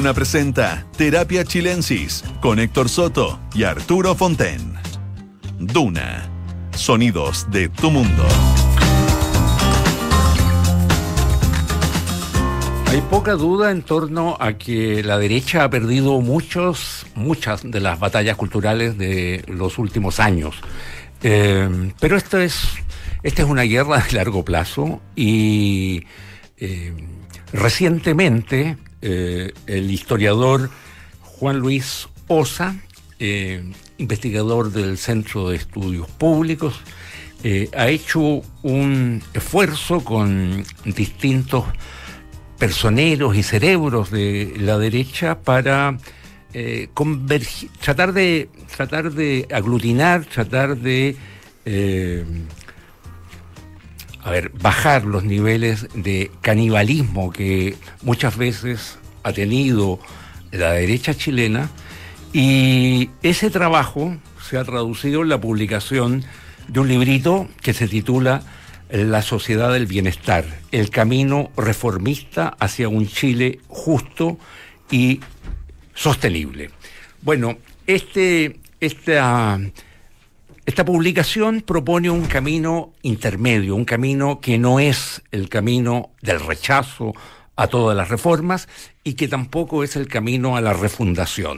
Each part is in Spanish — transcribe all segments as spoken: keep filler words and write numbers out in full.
Duna presenta Terapia Chilensis con Héctor Soto y Arturo Fonten. Duna, sonidos de tu mundo. Hay poca duda en torno a que la derecha ha perdido muchos, muchas de las batallas culturales de los últimos años. Eh, pero esto es, esta es una guerra de largo plazo y eh, recientemente eh, el historiador Juan Luis Ossa, eh, investigador del Centro de Estudios Públicos, eh, ha hecho un esfuerzo con distintos personeros y cerebros de la derecha para eh, convergir, tratar de tratar de aglutinar, tratar de eh, a ver, bajar los niveles de canibalismo que muchas veces ha tenido la derecha chilena, y ese trabajo se ha traducido en la publicación de un librito que se titula La sociedad del bienestar, el camino reformista hacia un Chile justo y sostenible. Bueno, este, esta, esta publicación propone un camino intermedio, un camino que no es el camino del rechazo a todas las reformas y que tampoco es el camino a la refundación.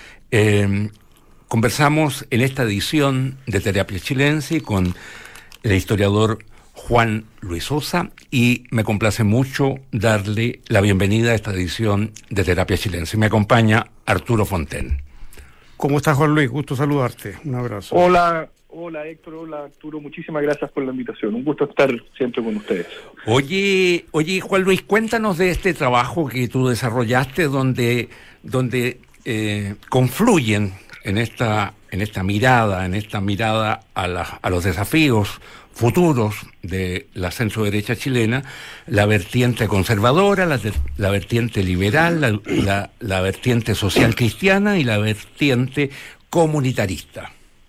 Eh, conversamos en esta edición de Terapia Chilensis con el historiador Juan Luis Ossa, y me complace mucho darle la bienvenida a esta edición de Terapia Chilensis. Me acompaña Arturo Fonten. ¿Cómo estás, Juan Luis? Gusto saludarte. Un abrazo. Hola, hola Héctor, hola Arturo. Muchísimas gracias por la invitación. Un gusto estar siempre con ustedes. Oye, oye, Juan Luis, cuéntanos de este trabajo que tú desarrollaste, donde, donde eh, confluyen en esta, en esta mirada, en esta mirada a, la, a los desafíos futuros de la centro-derecha chilena, la vertiente conservadora, la, la vertiente liberal, la, la, la vertiente social cristiana y la vertiente comunitarista.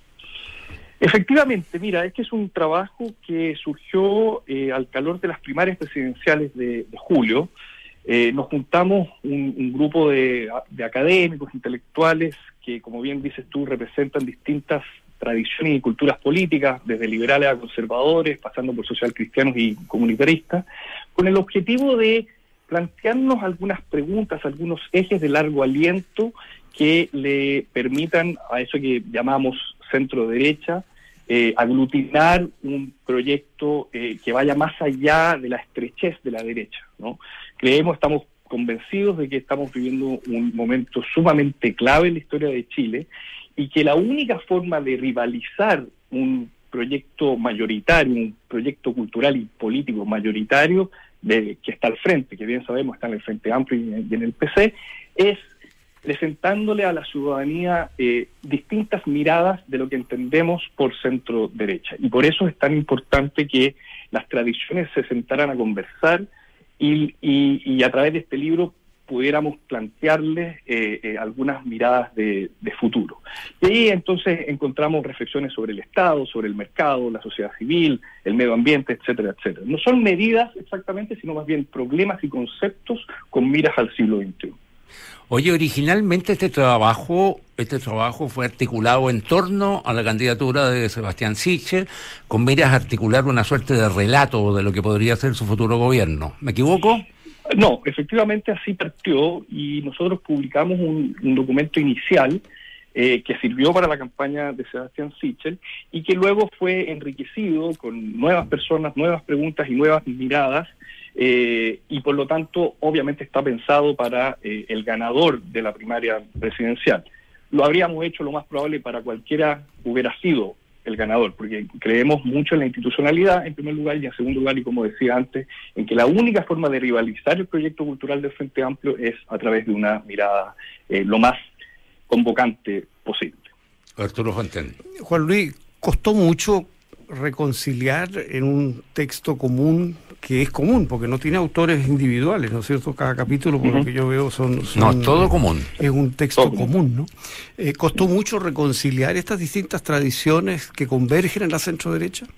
Efectivamente, mira, es que es un trabajo que surgió eh, al calor de las primarias presidenciales de, de julio. Eh, nos juntamos un, un grupo de, de académicos, intelectuales, que, como bien dices tú, representan distintas tradiciones y culturas políticas, desde liberales a conservadores, pasando por social cristianos y comunitaristas, con el objetivo de plantearnos algunas preguntas, algunos ejes de largo aliento que le permitan a eso que llamamos centro-derecha, eh, aglutinar un proyecto eh, que vaya más allá de la estrechez de la derecha, ¿no? Creemos, estamos convencidos de que estamos viviendo un momento sumamente clave en la historia de Chile, y que la única forma de rivalizar un proyecto mayoritario, un proyecto cultural y político mayoritario de, que está al frente, que bien sabemos está en el Frente Amplio y en el P C, es presentándole a la ciudadanía eh, distintas miradas de lo que entendemos por centro derecha. Y por eso es tan importante que las tradiciones se sentaran a conversar y, y, y a través de este libro pudiéramos plantearles eh, eh, algunas miradas de, de futuro. Y ahí entonces encontramos reflexiones sobre el Estado, sobre el mercado, la sociedad civil, el medio ambiente, etcétera, etcétera. No son medidas exactamente, sino más bien problemas y conceptos con miras al siglo veintiuno. Oye, originalmente este trabajo, este trabajo fue articulado en torno a la candidatura de Sebastián Sichel, con miras a articular una suerte de relato de lo que podría ser su futuro gobierno. ¿Me equivoco? No, efectivamente así partió, y nosotros publicamos un, un documento inicial eh, que sirvió para la campaña de Sebastián Sichel y que luego fue enriquecido con nuevas personas, nuevas preguntas y nuevas miradas, eh, y por lo tanto obviamente está pensado para eh, el ganador de la primaria presidencial. Lo habríamos hecho lo más probable para cualquiera hubiera sido el ganador, porque creemos mucho en la institucionalidad, en primer lugar, y en segundo lugar, y como decía antes, en que la única forma de rivalizar el proyecto cultural del Frente Amplio es a través de una mirada eh, lo más convocante posible. Arturo Fonten. Juan Luis, costó mucho reconciliar en un texto común que es común, porque no tiene autores individuales, ¿no es cierto? Cada capítulo, por uh-huh. lo que yo veo, son... son no, todo común. Es un texto todo común, común, ¿no? Eh, ¿Costó mucho reconciliar estas distintas tradiciones que convergen en la centro-derecha?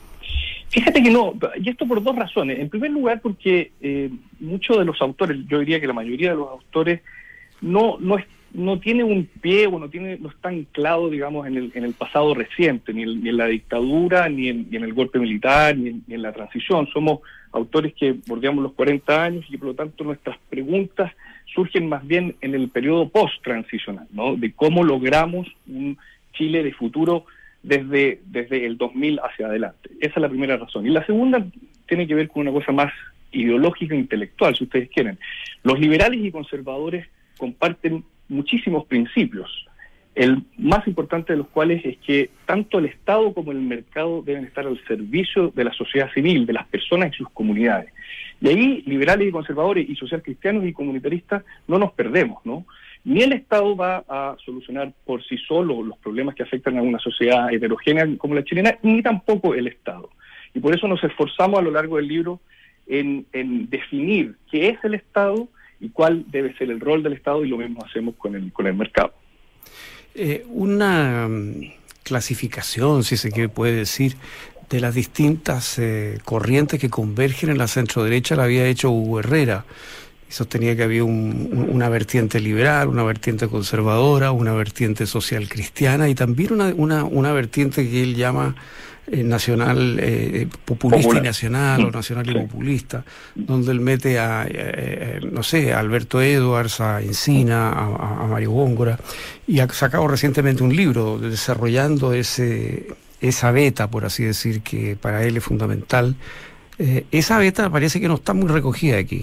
Fíjate que no, y esto por dos razones. En primer lugar, porque eh, muchos de los autores, yo diría que la mayoría de los autores, no no es, no tiene un pie o no tiene no está anclado, digamos, en el en el pasado reciente, ni, el, ni en la dictadura, ni en, ni en el golpe militar, ni en, ni en la transición. Somos autores que bordeamos los cuarenta años y por lo tanto nuestras preguntas surgen más bien en el periodo post-transicional, ¿no? De cómo logramos un Chile de futuro desde, desde el dos mil hacia adelante. Esa es la primera razón. Y la segunda tiene que ver con una cosa más ideológica e intelectual, si ustedes quieren. Los liberales y conservadores comparten muchísimos principios, el más importante de los cuales es que tanto el Estado como el mercado deben estar al servicio de la sociedad civil, de las personas y sus comunidades. Y ahí, liberales y conservadores y socialcristianos y comunitaristas no nos perdemos, ¿no? Ni el Estado va a solucionar por sí solo los problemas que afectan a una sociedad heterogénea como la chilena, ni tampoco el Estado. Y por eso nos esforzamos a lo largo del libro en, en definir qué es el Estado y cuál debe ser el rol del Estado, y lo mismo hacemos con el, con el mercado. Eh, una um, clasificación, si se quiere, puede decir, de las distintas eh, corrientes que convergen en la centroderecha la había hecho Hugo Herrera. Y sostenía que había un, un, una vertiente liberal, una vertiente conservadora, una vertiente social cristiana y también una, una, una vertiente que él llama eh, nacional, eh, populista Popular. y nacional, mm. o nacional y sí. populista, donde él mete a, eh, no sé, a Alberto Edwards, a Encina, a, a Mario Góngora, y ha sacado recientemente un libro desarrollando ese esa beta, por así decir, que para él es fundamental. Eh, esa beta parece que no está muy recogida aquí.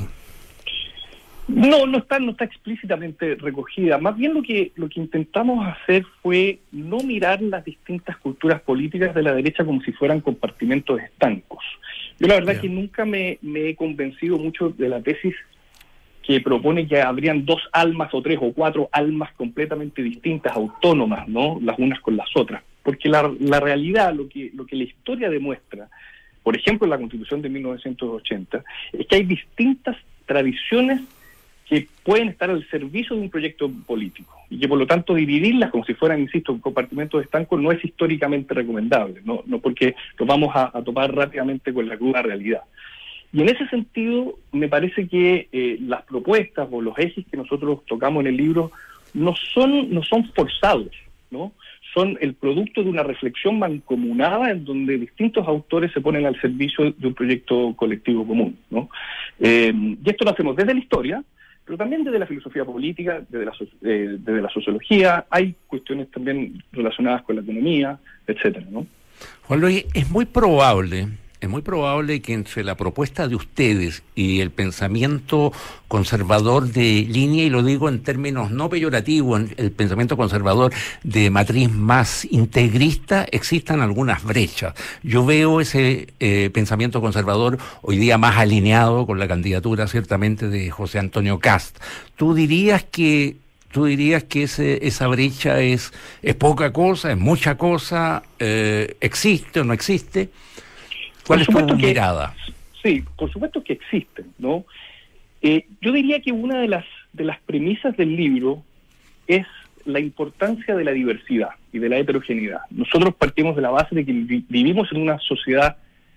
No, no está, no está explícitamente recogida. Más bien lo que lo que intentamos hacer fue no mirar las distintas culturas políticas de la derecha como si fueran compartimentos estancos. Yo la verdad yeah. que nunca me, me he convencido mucho de la tesis que propone que habrían dos almas o tres o cuatro almas completamente distintas, autónomas, ¿no? Las unas con las otras. Porque la, la realidad, lo que, lo que la historia demuestra, por ejemplo en la Constitución de mil novecientos ochenta, es que hay distintas tradiciones que pueden estar al servicio de un proyecto político y que por lo tanto dividirlas como si fueran, insisto, compartimentos estancos no es históricamente recomendable, no, no porque nos vamos a, a topar rápidamente con la cruda realidad. Y en ese sentido me parece que eh, las propuestas o los ejes que nosotros tocamos en el libro no son, no son forzados, ¿no? Son el producto de una reflexión mancomunada en donde distintos autores se ponen al servicio de un proyecto colectivo común, ¿no? Eh, y esto lo hacemos desde la historia, pero también desde la filosofía política, desde la, eh, desde la sociología. Hay cuestiones también relacionadas con la economía, etcétera, ¿no? Juan Luis, es muy probable... Es muy probable que entre la propuesta de ustedes y el pensamiento conservador de línea, y lo digo en términos no peyorativos, el pensamiento conservador de matriz más integrista, existan algunas brechas. Yo veo ese eh, pensamiento conservador hoy día más alineado con la candidatura ciertamente de José Antonio Kast. ¿Tú dirías que ¿Tú dirías que ese, esa brecha es, es poca cosa, es mucha cosa, eh, existe o no existe? ¿Cuál es tu mirada? Sí, por supuesto que existen, ¿no? Eh, yo diría que una de las de las premisas del libro es la importancia de la diversidad y de la heterogeneidad. Nosotros partimos de la base de que vi- vivimos en una sociedad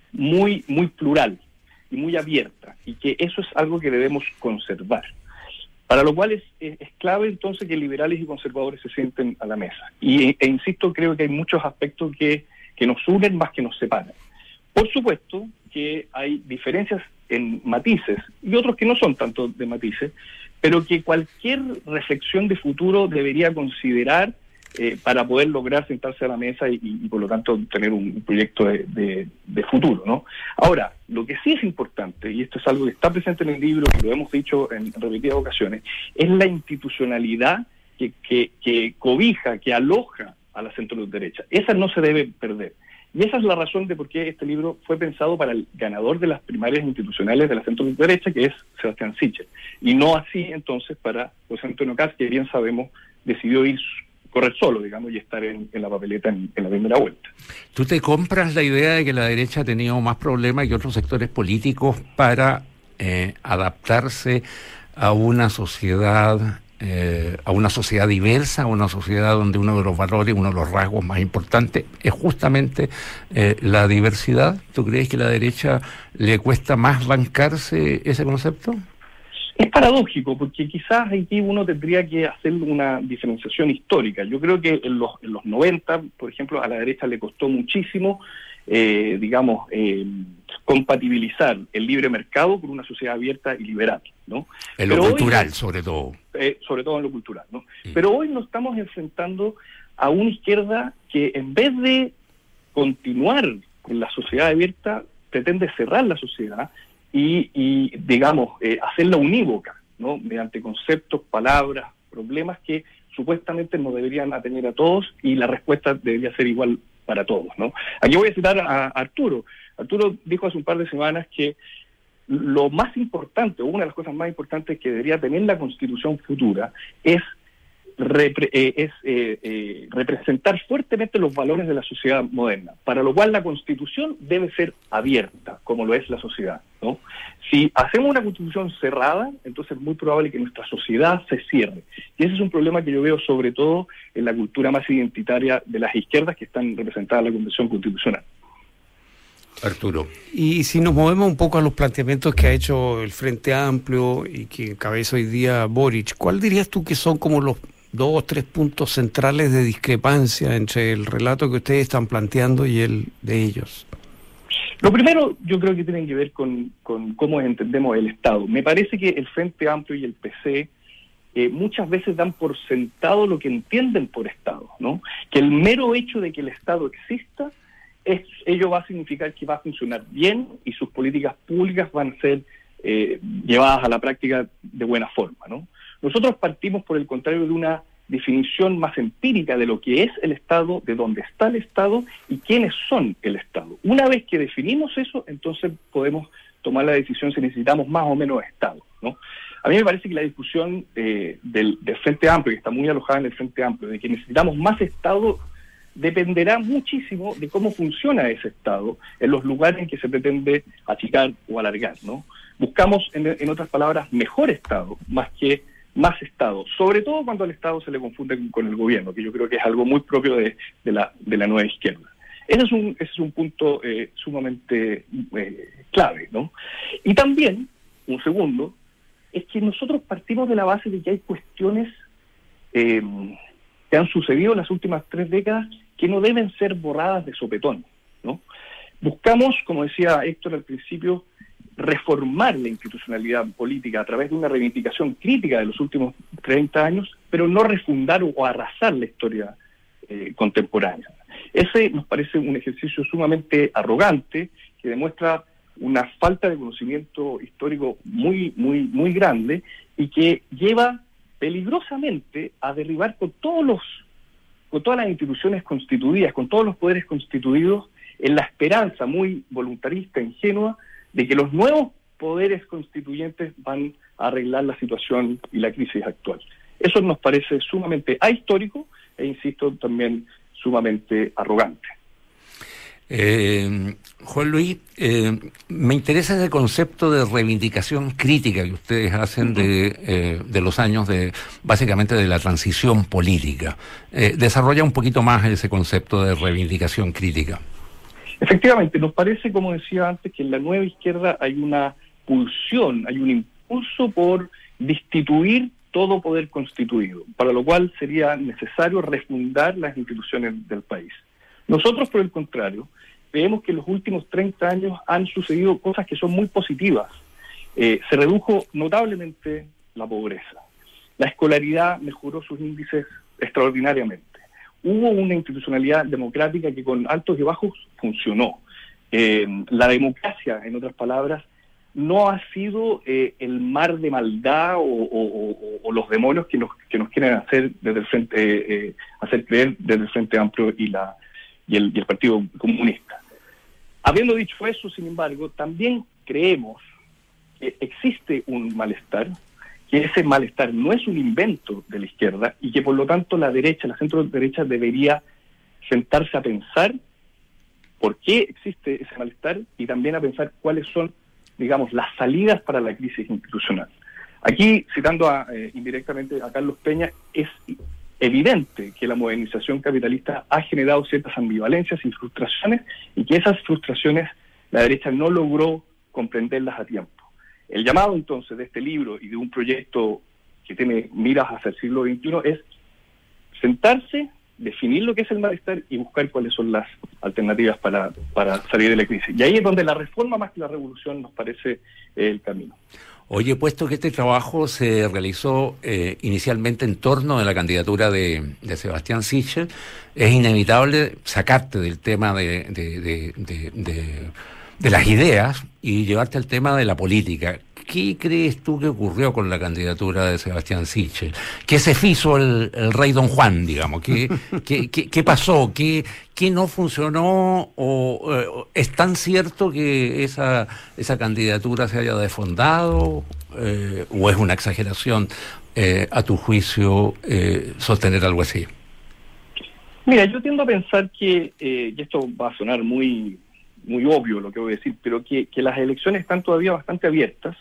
muy muy plural y muy abierta, y que eso es algo que debemos conservar. Para lo cual es, es, es clave entonces que liberales y conservadores se sienten a la mesa. Y, e, e insisto, creo que hay muchos aspectos que, que nos unen más que nos separan. Por supuesto que hay diferencias en matices y otros que no son tanto de matices, pero que cualquier reflexión de futuro debería considerar eh, para poder lograr sentarse a la mesa y, y, y por lo tanto tener un, un proyecto de, de, de futuro, ¿no? Ahora, lo que sí es importante, y esto es algo que está presente en el libro, que lo hemos dicho en repetidas ocasiones, es la institucionalidad que, que, que cobija, que aloja a la centro-derecha. Esa no se debe perder. Y esa es la razón de por qué este libro fue pensado para el ganador de las primarias institucionales de la centro-derecha, que es Sebastián Sichel. Y no así, entonces, para José Antonio Kast, que bien sabemos, decidió ir correr solo, digamos, y estar en, en la papeleta en, en la primera vuelta. ¿Tú te compras la idea de que la derecha ha tenido más problemas que otros sectores políticos para eh, adaptarse a una sociedad... Eh, a una sociedad diversa, a una sociedad donde uno de los valores, uno de los rasgos más importantes es justamente eh, la diversidad? ¿Tú crees que a la derecha le cuesta más bancarse ese concepto? Es paradójico, porque quizás aquí uno tendría que hacer una diferenciación histórica. Yo creo que en los, en los noventa, por ejemplo, a la derecha le costó muchísimo, eh, digamos, eh, compatibilizar el libre mercado con una sociedad abierta y liberal, ¿no? En lo Pero cultural, hoy, sobre todo. Eh, sobre todo en lo cultural, ¿no? Sí. Pero hoy nos estamos enfrentando a una izquierda que, en vez de continuar con la sociedad abierta, pretende cerrar la sociedad y, y digamos, eh, hacerla unívoca, ¿no? Mediante conceptos, palabras, problemas que supuestamente nos deberían atender a todos, y la respuesta debería ser igual para todos, ¿no? Aquí voy a citar a Arturo. Arturo dijo hace un par de semanas que lo más importante, o una de las cosas más importantes que debería tener la Constitución futura es Repre, eh, es eh, eh, representar fuertemente los valores de la sociedad moderna, para lo cual la Constitución debe ser abierta, como lo es la sociedad, ¿no? Si hacemos una Constitución cerrada, entonces es muy probable que nuestra sociedad se cierre, y ese es un problema que yo veo sobre todo en la cultura más identitaria de las izquierdas que están representadas en la Convención Constitucional. Arturo. Y si nos movemos un poco a los planteamientos que ha hecho el Frente Amplio y que encabeza hoy día Boric, ¿cuál dirías tú que son como los dos o tres puntos centrales de discrepancia entre el relato que ustedes están planteando y el de ellos? Lo primero, yo creo que tiene que ver con, con cómo entendemos el Estado. Me parece que el Frente Amplio y el P C eh, muchas veces dan por sentado lo que entienden por Estado, ¿no? Que el mero hecho de que el Estado exista, es, ello va a significar que va a funcionar bien y sus políticas públicas van a ser eh, llevadas a la práctica de buena forma, ¿no? Nosotros partimos, por el contrario, de una definición más empírica de lo que es el Estado, de dónde está el Estado y quiénes son el Estado. Una vez que definimos eso, entonces podemos tomar la decisión si necesitamos más o menos Estado, ¿no? A mí me parece que la discusión eh, del, del Frente Amplio, que está muy alojada en el Frente Amplio, de que necesitamos más Estado, dependerá muchísimo de cómo funciona ese Estado en los lugares en que se pretende achicar o alargar, ¿no? Buscamos, en, en otras palabras, mejor Estado, más que más Estado, sobre todo cuando al Estado se le confunde con el gobierno, que yo creo que es algo muy propio de, de, la, de la nueva izquierda. Ese es un, ese es un punto eh, sumamente eh, clave, ¿no? Y también, un segundo, es que nosotros partimos de la base de que hay cuestiones eh, que han sucedido en las últimas tres décadas que no deben ser borradas de sopetón, ¿no? Buscamos, como decía Héctor al principio, reformar la institucionalidad política a través de una reivindicación crítica de los últimos treinta años, pero no refundar o arrasar la historia eh, contemporánea. Ese nos parece un ejercicio sumamente arrogante, que demuestra una falta de conocimiento histórico muy, muy, muy grande, y que lleva peligrosamente a derribar con todos los, con todas las instituciones constituidas, con todos los poderes constituidos, en la esperanza muy voluntarista, ingenua, de que los nuevos poderes constituyentes van a arreglar la situación y la crisis actual. Eso nos parece sumamente ahistórico e, insisto, también sumamente arrogante. Eh, Juan Luis, eh, me interesa ese concepto de reivindicación crítica que ustedes hacen de, eh, de los años de, básicamente, de la transición política. Eh, desarrolla un poquito más ese concepto de reivindicación crítica. Efectivamente, nos parece, como decía antes, que en la nueva izquierda hay una pulsión, hay un impulso por destituir todo poder constituido, para lo cual sería necesario refundar las instituciones del país. Nosotros, por el contrario, vemos que en los últimos treinta años han sucedido cosas que son muy positivas. Eh, se redujo notablemente la pobreza. La escolaridad mejoró sus índices extraordinariamente. Hubo una institucionalidad democrática que con altos y bajos funcionó. Eh, la democracia, en otras palabras, no ha sido eh, el mar de maldad o, o, o, o los demonios que nos, que nos quieren hacer desde el frente, eh, eh, hacer creer desde el Frente Amplio y, la, y, el, y el Partido Comunista. Habiendo dicho eso, sin embargo, también creemos que existe un malestar, que ese malestar no es un invento de la izquierda y que por lo tanto la derecha, la centro derecha debería sentarse a pensar por qué existe ese malestar y también a pensar cuáles son, digamos, las salidas para la crisis institucional. Aquí, citando a, eh, indirectamente a Carlos Peña, es evidente que la modernización capitalista ha generado ciertas ambivalencias y frustraciones, y que esas frustraciones la derecha no logró comprenderlas a tiempo. El llamado entonces de este libro y de un proyecto que tiene miras hacia el siglo veintiuno es sentarse, definir lo que es el malestar y buscar cuáles son las alternativas para, para salir de la crisis. Y ahí es donde la reforma más que la revolución nos parece eh, el camino. Oye, puesto que este trabajo se realizó eh, inicialmente en torno de la candidatura de, de Sebastián Sichel, es inevitable sacarte del tema de, de, de, de, de, de las ideas y llevarte al tema de la política. ¿Qué crees tú que ocurrió con la candidatura de Sebastián Sichel? ¿Qué se hizo el, el rey Don Juan, digamos? ¿Qué, qué, qué, qué pasó? ¿Qué, qué no funcionó? ¿O eh, es tan cierto que esa, esa candidatura se haya desfondado? Eh, ¿O es una exageración, eh, a tu juicio, eh, sostener algo así? Mira, yo tiendo a pensar que, eh, y esto va a sonar muy, muy obvio lo que voy a decir, pero que, que las elecciones están todavía bastante abiertas,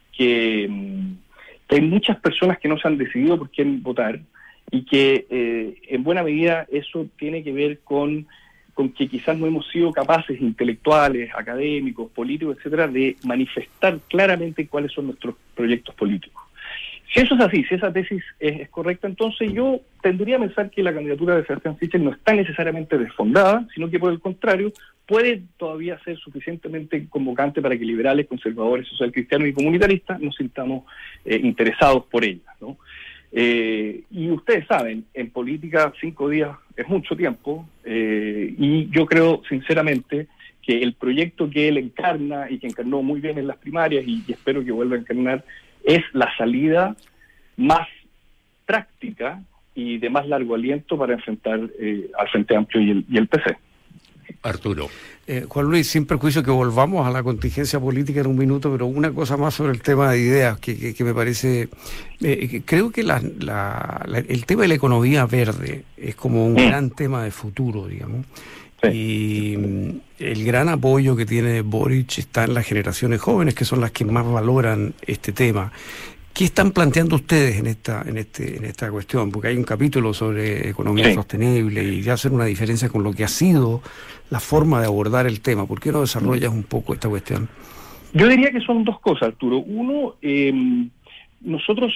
que, que hay muchas personas que no se han decidido por quién votar y que eh, en buena medida eso tiene que ver con, con que quizás no hemos sido capaces, intelectuales, académicos, políticos, etcétera, de manifestar claramente cuáles son nuestros proyectos políticos. Si eso es así, si esa tesis es, es correcta, entonces yo tendría a pensar que la candidatura de Sebastián Sichel no está necesariamente desfondada, sino que por el contrario puede todavía ser suficientemente convocante para que liberales, conservadores, socialcristianos y comunitaristas nos sintamos eh, interesados por ella, ¿no? Eh, y ustedes saben, en política cinco días es mucho tiempo, eh, y yo creo sinceramente que el proyecto que él encarna y que encarnó muy bien en las primarias y, y espero que vuelva a encarnar es la salida más práctica y de más largo aliento para enfrentar eh, al Frente Amplio y el, y el P C. Arturo. Eh, Juan Luis, sin perjuicio que volvamos a la contingencia política en un minuto, pero una cosa más sobre el tema de ideas que, que, que me parece... Eh, que creo que la, la, la, el tema de la economía verde es como un mm. gran tema de futuro, digamos. Sí. Y mm, el gran apoyo que tiene Boric está en las generaciones jóvenes, que son las que más valoran este tema. ¿Qué están planteando ustedes en esta en este en esta cuestión? Porque hay un capítulo sobre economía sí. sostenible y ya hacer una diferencia con lo que ha sido la forma de abordar el tema. ¿Por qué no desarrollas un poco esta cuestión? Yo diría que son dos cosas, Arturo. Uno, eh, nosotros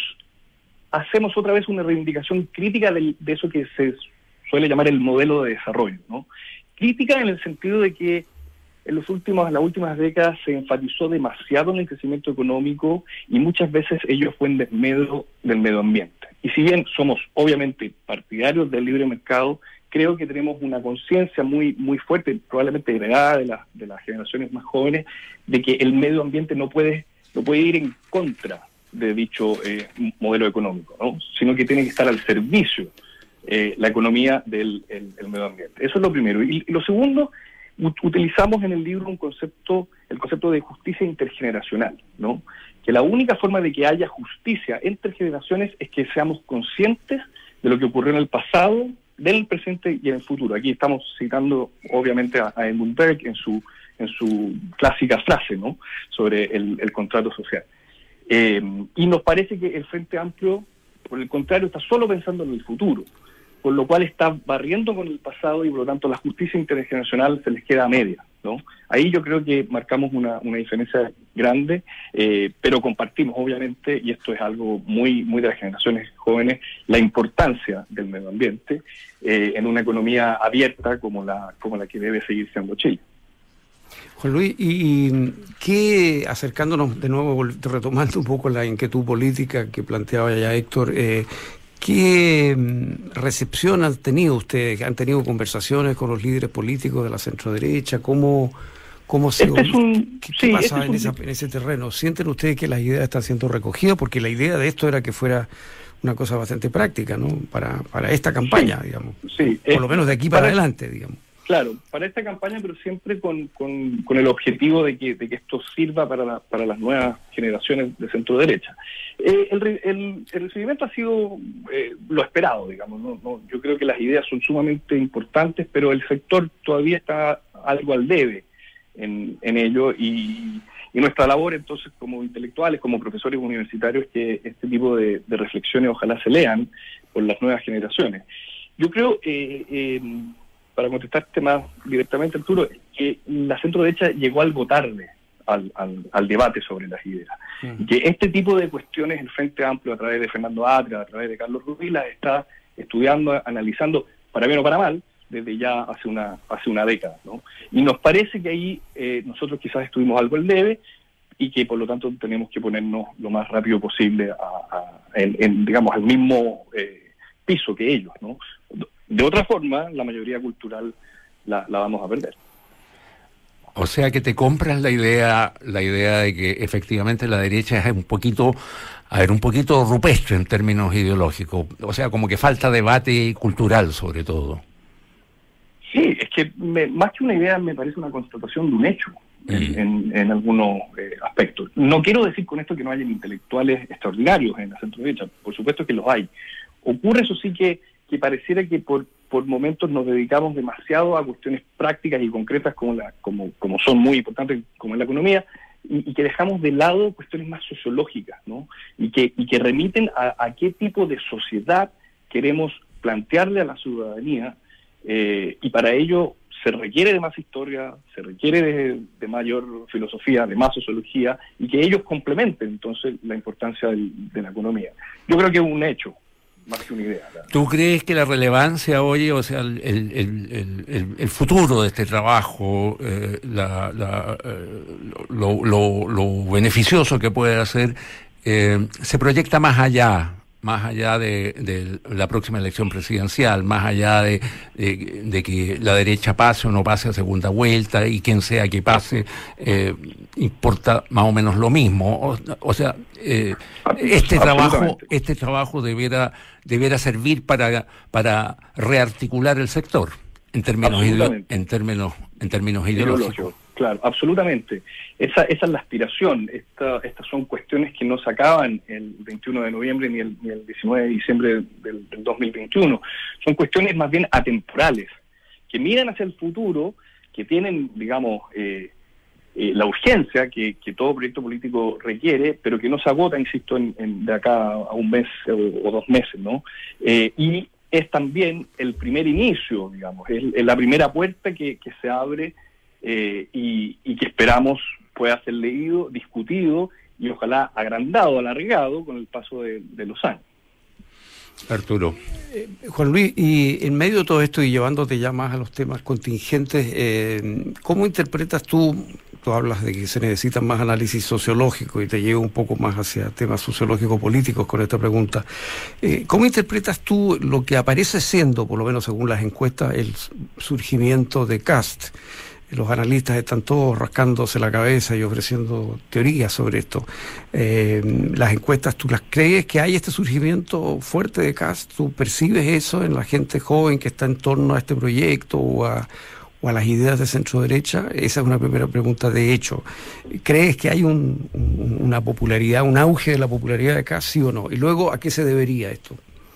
hacemos otra vez una reivindicación crítica de, de eso que se suele llamar el modelo de desarrollo, ¿no? Crítica en el sentido de que en los últimos, en las últimas décadas se enfatizó demasiado en el crecimiento económico y muchas veces ello fue en desmedro del medio ambiente. Y si bien somos obviamente partidarios del libre mercado, creo que tenemos una conciencia muy muy fuerte, probablemente heredada de, la, de las generaciones más jóvenes, de que el medio ambiente no puede, no puede ir en contra de dicho eh, modelo económico, ¿no? Sino que tiene que estar al servicio eh, la economía del el, el medio ambiente. Eso es lo primero. Y, y lo segundo, utilizamos en el libro un concepto, el concepto de justicia intergeneracional, ¿no? Que la única forma de que haya justicia entre generaciones es que seamos conscientes de lo que ocurrió en el pasado, del presente y en el futuro. Aquí estamos citando, obviamente, a, a Edmund Burke en su en su clásica frase, ¿no? Sobre el, el contrato social. Eh, y nos parece que el Frente Amplio, por el contrario, está solo pensando en el futuro, con lo cual está barriendo con el pasado y por lo tanto la justicia intergeneracional se les queda a media, ¿no? Ahí yo creo que marcamos una, una diferencia grande, eh, pero compartimos obviamente, y esto es algo muy muy de las generaciones jóvenes, la importancia del medio ambiente eh, en una economía abierta como la como la que debe seguir siendo Chile. Juan Luis, y qué, acercándonos de nuevo, retomando un poco la inquietud política que planteaba ya Héctor, eh, ¿qué recepción han tenido ustedes? ¿Han tenido conversaciones con los líderes políticos de la centroderecha? ¿Cómo, cómo ha sido? Este es un, ¿Qué, sí, qué pasa este en, es un... esa, en ese terreno? ¿Sienten ustedes que las ideas están siendo recogidas? Porque la idea de esto era que fuera una cosa bastante práctica, ¿no? Para, para esta campaña, sí, digamos. Sí, Por es, lo menos de aquí para, para adelante, digamos. Claro, para esta campaña, pero siempre con, con, con el objetivo de que, de que esto sirva para, la, para las nuevas generaciones de centro derecha. Eh, el, el, el recibimiento ha sido eh, lo esperado, digamos. ¿no? No, yo creo que las ideas son sumamente importantes, pero el sector todavía está algo al debe en, en ello y, y nuestra labor entonces como intelectuales, como profesores universitarios, es que este tipo de, de reflexiones ojalá se lean por las nuevas generaciones. Yo creo... Eh, eh, para contestarte más directamente, Arturo, que la centro derecha llegó algo tarde al, al, al debate sobre las ideas. Sí. Y que este tipo de cuestiones el Frente Amplio, a través de Fernando Atria, a través de Carlos Ruiz, las está estudiando, analizando, para bien o para mal, desde ya hace una hace una década, ¿no? Y nos parece que ahí eh, nosotros quizás estuvimos algo al debe y que por lo tanto tenemos que ponernos lo más rápido posible a, a, en, en, digamos, al mismo eh, piso que ellos, ¿no? De otra forma, la mayoría cultural la, la vamos a perder. O sea que te compras la idea, la idea de que efectivamente la derecha es un poquito, a ver, un poquito rupestre en términos ideológicos. O sea, como que falta debate cultural sobre todo. Sí, es que me, más que una idea me parece una constatación de un hecho en, mm. en, en algunos eh, aspectos. No quiero decir con esto que no haya intelectuales extraordinarios en la centro-derecha, por supuesto que los hay. Ocurre, eso sí, que, que pareciera que por, por momentos nos dedicamos demasiado a cuestiones prácticas y concretas como, la, como, como son muy importantes, como en la economía, y, y que dejamos de lado cuestiones más sociológicas, ¿no? Y que, y que remiten a, a qué tipo de sociedad queremos plantearle a la ciudadanía. Eh, y para ello se requiere de más historia, se requiere de, de mayor filosofía, de más sociología, y que ellos complementen entonces la importancia del, de la economía. Yo creo que es un hecho, más que una idea. ¿Verdad? ¿Tú crees que la relevancia hoy, o sea, el, el, el, el, el futuro de este trabajo, eh, la, la, eh, lo, lo, lo beneficioso que puede hacer, eh, se proyecta más allá? más allá de, de la próxima elección presidencial, más allá de, de, de que la derecha pase o no pase a segunda vuelta, y quien sea que pase, eh, importa más o menos lo mismo. O, o sea, eh, este trabajo este trabajo debiera, debiera servir para, para rearticular el sector en términos, ideo, en términos, en términos ideológicos. Claro, absolutamente. Esa, esa es la aspiración. Esta, estas son cuestiones que no se acaban el veintiuno de noviembre ni el, ni el diecinueve de diciembre del, del dos mil veintiuno. Son cuestiones más bien atemporales, que miran hacia el futuro, que tienen, digamos, eh, eh, la urgencia que, que todo proyecto político requiere, pero que no se agota, insisto, en, en de acá a un mes o, o dos meses, ¿no? Eh, y es también el primer inicio, digamos, es, es la primera puerta que, que se abre. Eh, y, y que esperamos pueda ser leído, discutido y ojalá agrandado, alargado con el paso de, de los años. Arturo. Eh, Juan Luis, y en medio de todo esto y llevándote ya más a los temas contingentes, eh, ¿cómo interpretas tú? Tú hablas de que se necesita más análisis sociológico y te llevo un poco más hacia temas sociológico-políticos con esta pregunta. Eh, ¿Cómo interpretas tú lo que aparece siendo, por lo menos según las encuestas, el surgimiento de Kast? Los analistas están todos rascándose la cabeza y ofreciendo teorías sobre esto. Eh, las encuestas, ¿tú las crees que hay este surgimiento fuerte de Kast? ¿Tú percibes eso en la gente joven que está en torno a este proyecto o a, o a las ideas de centro-derecha? Esa es una primera pregunta de hecho. ¿Crees que hay un, un, una popularidad, un auge de la popularidad de Kast, sí o no? Y luego, ¿a qué se debería esto?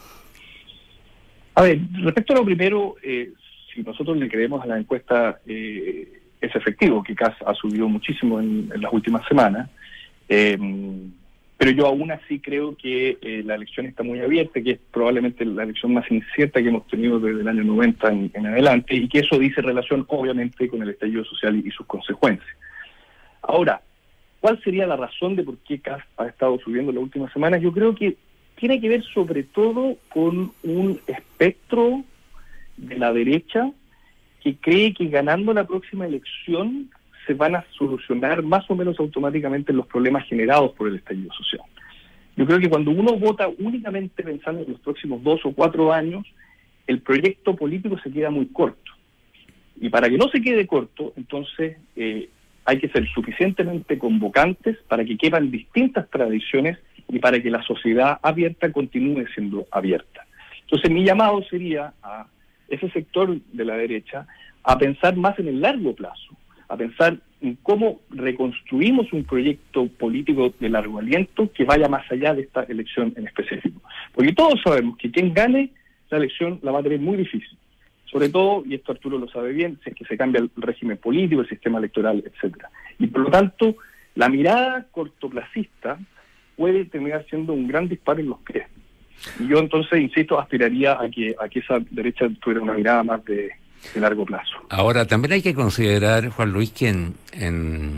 A ver, respecto a lo primero, eh, si nosotros le creemos a la encuesta, eh, es efectivo que Kast ha subido muchísimo en, en las últimas semanas, eh, pero yo aún así creo que eh, la elección está muy abierta, que es probablemente la elección más incierta que hemos tenido desde el año noventa en, en adelante, y que eso dice relación obviamente con el estallido social y, y sus consecuencias. Ahora, ¿cuál sería la razón de por qué Kast ha estado subiendo en las últimas semanas? Yo creo que tiene que ver sobre todo con un espectro de la derecha que cree que ganando la próxima elección se van a solucionar más o menos automáticamente los problemas generados por el estallido social. Yo creo que cuando uno vota únicamente pensando en los próximos dos o cuatro años, el proyecto político se queda muy corto. Y para que no se quede corto, entonces eh, hay que ser suficientemente convocantes para que quepan distintas tradiciones y para que la sociedad abierta continúe siendo abierta. Entonces mi llamado sería a ese sector de la derecha a pensar más en el largo plazo, a pensar en cómo reconstruimos un proyecto político de largo aliento que vaya más allá de esta elección en específico. Porque todos sabemos que quien gane la elección la va a tener muy difícil. Sobre todo, y esto Arturo lo sabe bien, si es que se cambia el régimen político, el sistema electoral, etcétera. Y por lo tanto, la mirada cortoplacista puede terminar siendo un gran disparo en los pies. Y yo entonces, insisto, aspiraría a que, a que esa derecha tuviera una mirada más de, de largo plazo. Ahora, también hay que considerar, Juan Luis, que en, en,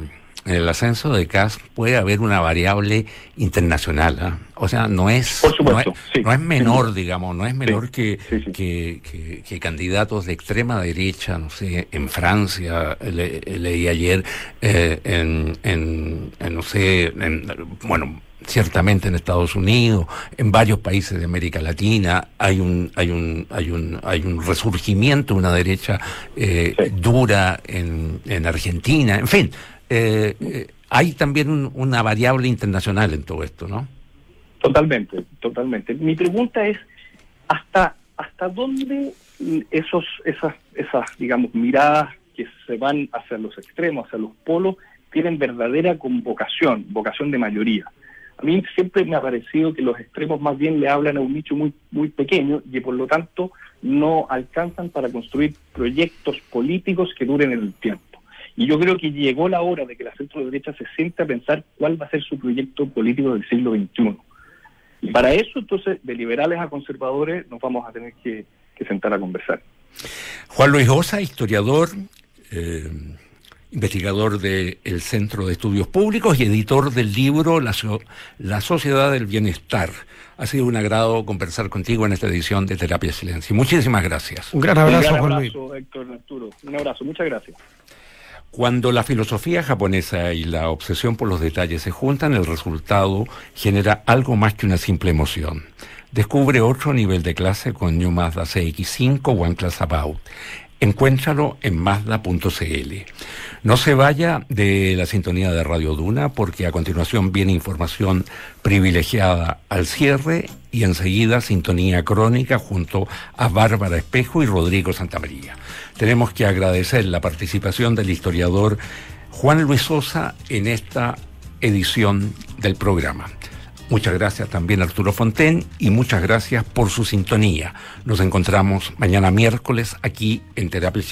en el ascenso de Kast puede haber una variable internacional, ¿eh? O sea, no es, Por supuesto, no es, sí, no es menor, sí. digamos, no es menor Sí, que, sí, sí. Que, que, que candidatos de extrema derecha, no sé, en Francia, le, leí ayer, eh, en, en, en, no sé, en, bueno, ciertamente en Estados Unidos, en varios países de América Latina hay un hay un hay un hay un resurgimiento de una derecha eh, sí. dura en, en Argentina, en fin, eh, eh, hay también un, una variable internacional en todo esto, ¿no? Totalmente, totalmente. Mi pregunta es hasta hasta dónde esos esas esas digamos miradas que se van hacia los extremos, hacia los polos, tienen verdadera convocación, vocación de mayoría. A mí siempre me ha parecido que los extremos más bien le hablan a un nicho muy muy pequeño y por lo tanto no alcanzan para construir proyectos políticos que duren en el tiempo. Y yo creo que llegó la hora de que la centro derecha se siente a pensar cuál va a ser su proyecto político del siglo veintiuno. Y para eso, entonces, de liberales a conservadores, nos vamos a tener que, que sentar a conversar. Juan Luis Ossa, historiador, eh... investigador del Centro de Estudios Públicos y editor del libro La, so- La Sociedad del Bienestar. Ha sido un agrado conversar contigo en esta edición de Terapia Chilensis. Muchísimas gracias. Un gran abrazo, un gran Juan abrazo, Luis. Héctor, Arturo. Un abrazo, muchas gracias. Cuando la filosofía japonesa y la obsesión por los detalles se juntan, el resultado genera algo más que una simple emoción. Descubre otro nivel de clase con New Mazda C X cinco One Class About. Encuéntralo en Mazda punto c l. No se vaya de la sintonía de Radio Duna porque a continuación viene información privilegiada al cierre y enseguida sintonía crónica junto a Bárbara Espejo y Rodrigo Santamaría. Tenemos que agradecer la participación del historiador Juan Luis Ossa en esta edición del programa. Muchas gracias también a Arturo Fonten y muchas gracias por su sintonía. Nos encontramos mañana miércoles aquí en Terapia